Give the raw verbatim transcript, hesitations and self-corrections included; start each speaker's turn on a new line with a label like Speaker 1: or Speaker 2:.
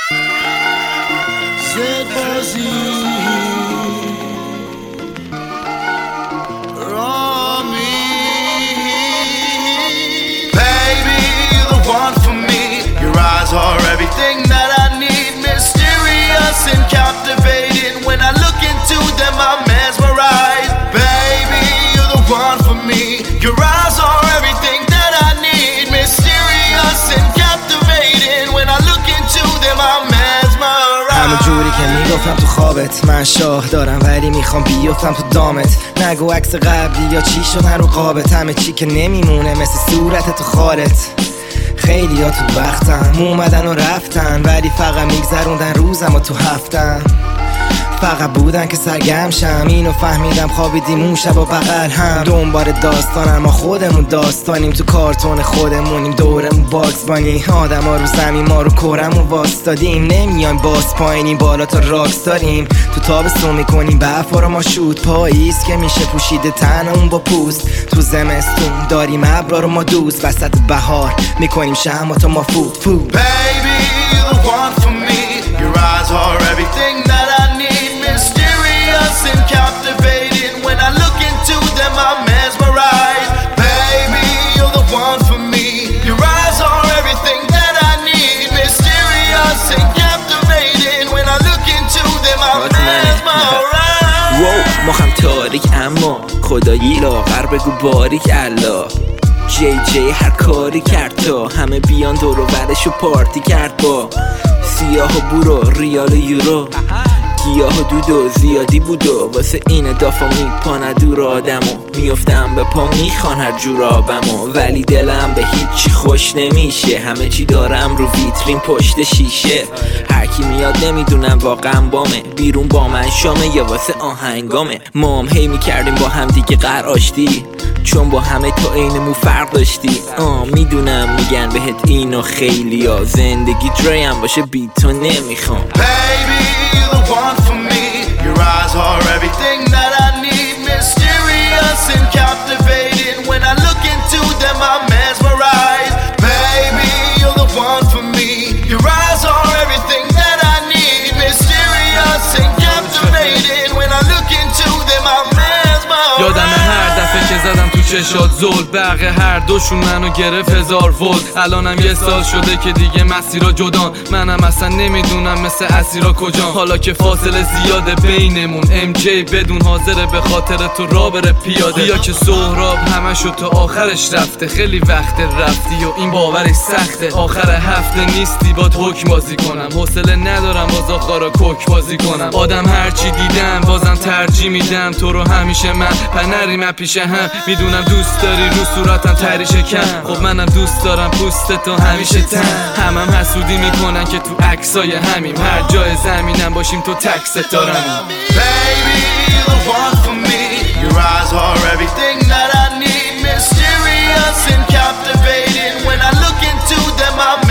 Speaker 1: Are everything that I need, mysterious and captivating. When I look into them, I'm mesmerized. Baby, you're the one for me. Your eyes are everything that I need, mysterious and captivating. When I look into them, I'm mesmerized.
Speaker 2: همون جوری که میگفتم تو خوابت، من شاه دارم ولی میخوام بیفتم تو دامت. نگو عکس قبلی یا چی شدن رو قابت، همه چی که نمیمونه مثل صورت تو خالت. خیلی ها تو وقتم اومدن و رفتن، ولی فقط میگذروندن روزم و تو هفتم. فقط بودن که سرگرم شم، اینو فهمیدم خوابیدیم اون شب و بغل هم. دنبال داستانم ما خودمون داستانیم، تو کارتون خودمونیم دورمون باکس بانی. آدم ها رو زمین ما رو کرمون واستادیم، نمیایم باز پایینیم بالا تا راکس داریم. تو تابستون میکنیم برفا رو ما شود، پاییز که میشه پوشیده تنمون با پوست. تو زمستون داریم ابرا رو ما دوست، وسط بهار میکنیم شمع تا ما فود فود.
Speaker 1: Baby, you're the one for me. Your eyes are everything that I need, mysterious and captivating. When I look into them, I'm mesmerized. Baby, you're the one for me. Your eyes are everything that I need, mysterious and captivating. When I look into them, I'm mesmerized.
Speaker 3: wow, ما هم تاریک اما خدایی لاغر بگو باریک الله. جی جی هر کاری کرد تا همه بیان دور و برشو پارتی کرد با سیاه و برو ریال و یورو. گیاه و دود و زیادی بود و واسه این دافا میپانه دور آدمو. میفتم به پا میخوان هر جور آبمو، ولی دلم به هیچی خوش نمیشه. همه چی دارم رو ویترین پشت شیشه. هرکی میاد نمیدونم واقعا بامه، بیرون با من شامه یا واسه آهنگامه. ما هم هی میکردیم با هم دیگه قرار آشتی، چون با همه تا اینمون فرق داشتی. آه میدونم میگن بهت اینو خیلی ها، زندگی دریم باشه بی تو نمیخوام.
Speaker 1: Baby, you're the one for me. Your eyes are everything that I need, mysterious and captivating. When I look into them, I'm mesmerized. Baby, you're the one for me. Your eyes are everything that I need, mysterious and captivating. When I look into them, I'm mesmerized.
Speaker 4: یادم هر دفعه که زدم تو چشات زل، برق هر دوشون منو گرفت هزار ولت. الانم یه سال شده که دیگه مسیرا جدان، منم اصلا نمیدونم مثل اسیرا کجان. حالا که فاصله زیاده بینمون، ام جی بدون حاضره به خاطر تو را بره پیاده. یا که سهراب همشو تا آخرش رفته، خیلی وقت رفتی و این باورش سخته. آخر هفته نیستی باد حکم بازی کنم، حوصله ندارم باز آخارا کوک بازی کنم. آدم هرچی دیدم بازم ترجیح میدم تو رو همیشه. من پنریم پیشه هم میدونم دوست داری رو صورتم تری شکم. خب منم دوست دارم پوست تو همیشه تن. همم هم حسودی میکنن که تو عکسای همیم، هر جای زمینم باشیم تو تک ستارم.
Speaker 1: Baby, you're the one for me. Your eyes are everything that I need, mysterious and captivating. When I look into them, I'm